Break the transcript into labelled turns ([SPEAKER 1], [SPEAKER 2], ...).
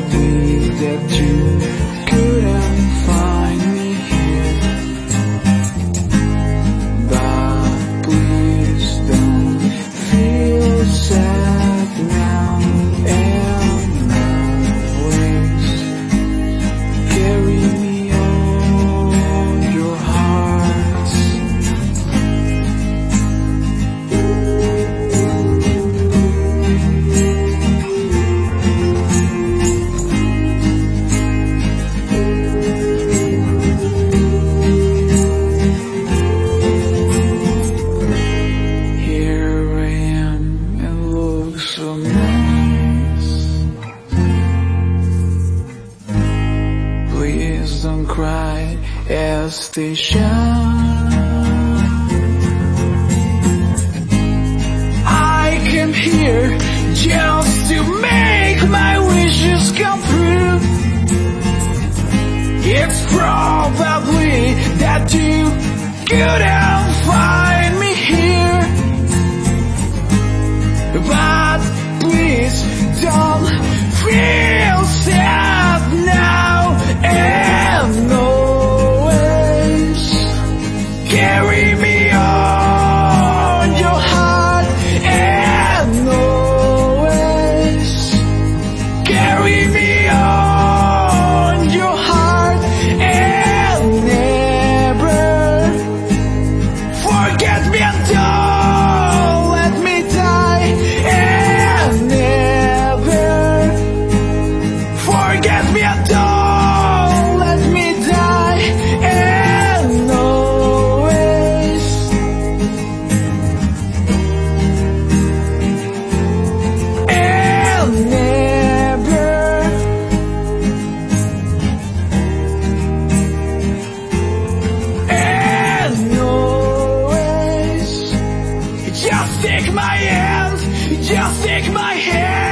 [SPEAKER 1] probably that you couldn't find me here. But please don't feel sad now, and always carry me on your hearts. Here I am, it looks so nice. Please don't cry as they shine. I came here just to make my wishes come true. It's probably that you couldn't find me here. But please don't feel sad now, and always carry me on your heart, and always carry me on your heart, and never forget me and don't let me die, and never forget me and don't let me die, and always and never and always just take my hand, just take my hand.